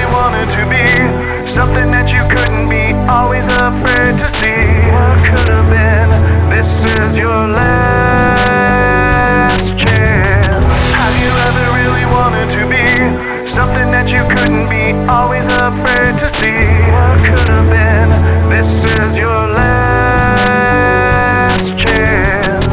wanted to be, something that you couldn't be, always afraid to see what could have been. This is your last chance. Have you ever really wanted to be something that you couldn't be, always afraid to see what could have been? This is your last chance.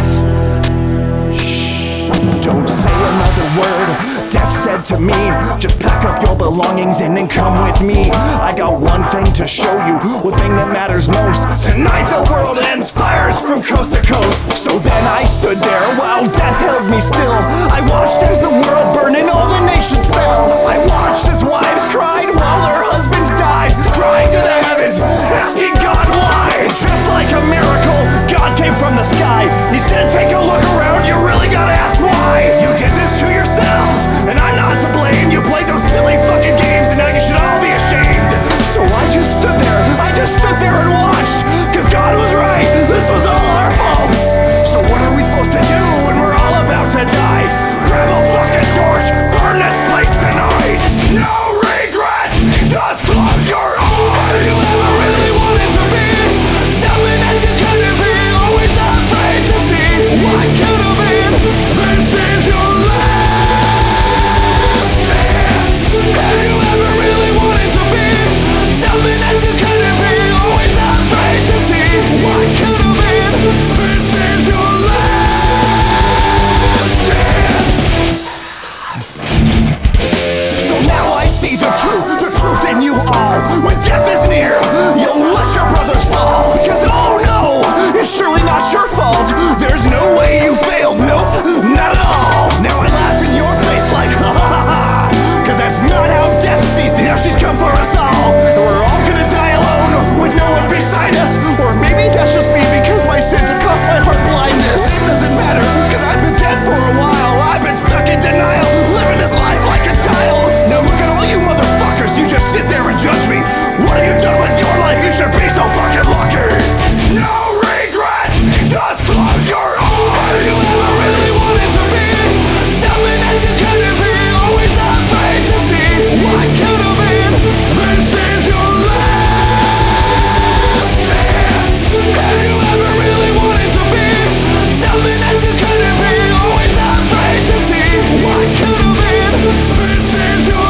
Shh, don't say another word. Death said to me, just pack up your belongings and then come with me. I got one thing to show you, one thing that matters most. Tonight the world ends, fires from coast to coast. So then I stood there while death held me still. I watched as the world burned and all the nations fell. I watched as wives cried while their husbands died, crying to the heavens, asking God why. Just like a miracle, God came from the sky. He said, take a look around, you really gotta ask why. You did this to yourselves, and I'm not to blame. You played those silly fucking games, and now you should all be ashamed. So I just stood there and watched, cause God was right, this was all our faults. So what are we supposed to do when we're all about to die? Grab a fucking torch, burn this place tonight. No regret, just close your eyes. Have you ever really wanted to be something that you couldn't be, always afraid to see what could have been? This is your last chance. Have you ever really wanted to be something that you couldn't be, always afraid to see what could have been? This is your last chance. So now I see the truth in you all. When death is near, you'll let your brothers fall. Because oh no, it's surely not your fault. There's no way you failed, nope, not at all. Now I laugh in your face like ha ha ha ha, cause that's not how death sees it. Now she's come for us all, and we're all gonna die alone with no one beside us. Or maybe that's just me because my sins have caused my heart blindness. It doesn't matter, cause I've been dead for a while. I've been stuck in denial, living this life like a child. Now look at all you motherfuckers, you just sit there and judge me. What have you done with your life? You should be so fucking lucky. No regret, just close your eyes. Have you ever really wanted to be something that you couldn't be, always afraid to see what could have been? This is your last chance. Have you ever really wanted to be something that you couldn't be, always afraid to see what could have been? This is your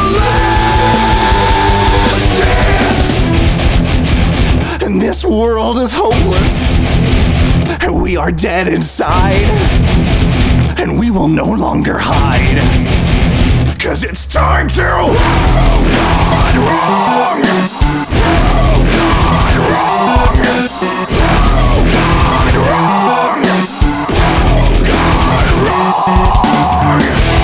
last chance. And this world is hopeless, and we are dead inside, and we will no longer hide, cause it's time to prove God wrong. Prove God wrong. Prove God wrong. Prove God wrong.